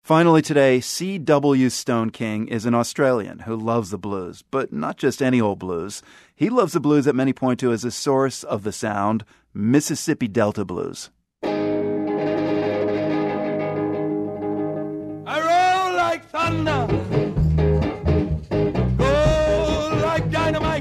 Finally today, C.W. Stone King is an Australian who loves the blues, but not just any old blues. He loves the blues that many point to as a source of the sound, Mississippi Delta blues. I roll like thunder, go like dynamite,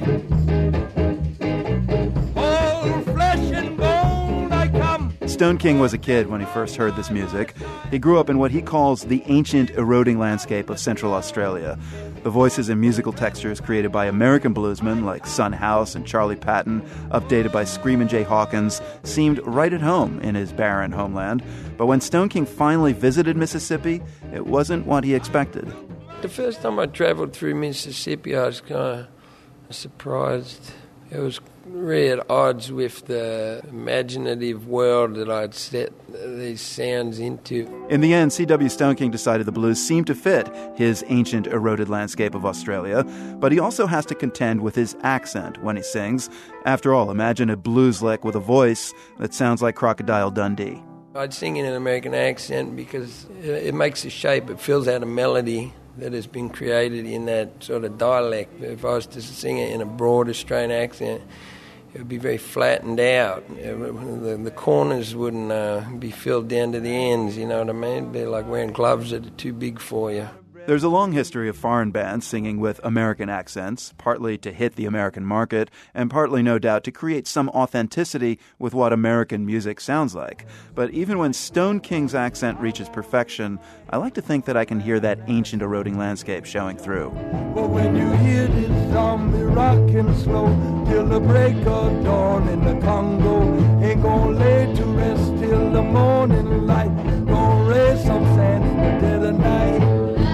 all flesh and bone I come. Stone King was a kid when he first heard this music. He grew up in what he calls the ancient eroding landscape of Central Australia. The voices and musical textures created by American bluesmen like Son House and Charlie Patton, updated by Screamin' Jay Hawkins, seemed right at home in his barren homeland. But when Stone King finally visited Mississippi, it wasn't what he expected. The first time I traveled through Mississippi, I was kind of surprised. It was really at odds with the imaginative world that I'd set these sounds into. In the end, C.W. Stone King decided the blues seemed to fit his ancient eroded landscape of Australia, but he also has to contend with his accent when he sings. After all, imagine a blues lick with a voice that sounds like Crocodile Dundee. I'd sing in an American accent because it makes a shape, it fills out a melody that has been created in that sort of dialect. If I was to sing it in a broad Australian accent, it would be very flattened out. The corners wouldn't be filled down to the ends, you know what I mean? It'd be like wearing gloves that are too big for you. There's a long history of foreign bands singing with American accents, partly to hit the American market, and partly, no doubt, to create some authenticity with what American music sounds like. But even when Stone King's accent reaches perfection, I like to think that I can hear that ancient eroding landscape showing through. But when you hear this zombie rockin' slow till the break of dawn in the Congo, ain't gonna lay to rest till the morning light, gonna raise some sand in the dead of night.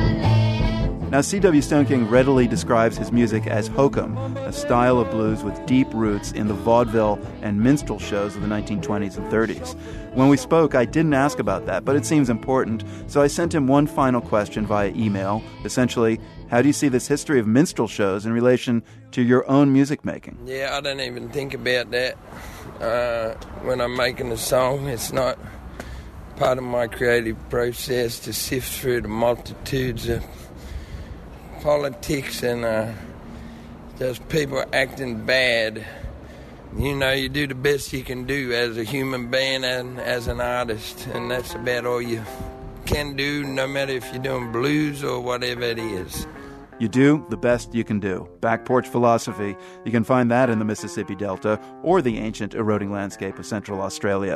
Now, C.W. Stone King readily describes his music as hokum, a style of blues with deep roots in the vaudeville and minstrel shows of the 1920s and 30s. When we spoke, I didn't ask about that, but it seems important, so I sent him one final question via email. Essentially, how do you see this history of minstrel shows in relation to your own music making? Yeah, I don't even think about that. When I'm making a song, it's not part of my creative process to sift through the multitudes of politics and just people acting bad. You know, you do the best you can do as a human being and as an artist, and that's about all you can do, no matter if you're doing blues or whatever it is. You do the best you can do. Back Porch Philosophy. You can find that in the Mississippi Delta or the ancient eroding landscape of Central Australia.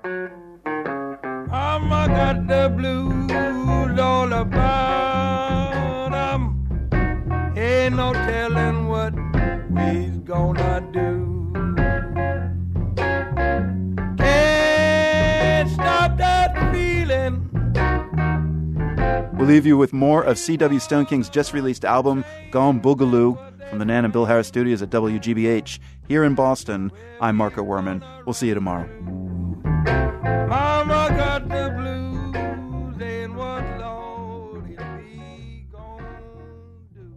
I got the blues all about 'em. Ain't no telling what we's gonna do. Can't stop that feeling. We'll leave you with more of C.W. Stone King's just-released album, Gone Boogaloo, from the Nan and Bill Harris studios at WGBH. Here in Boston, I'm Marco Werman. We'll see you tomorrow. Mama got the blues, and what Lord is he gonna do?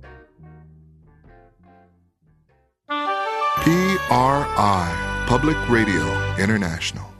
PRI, Public Radio International.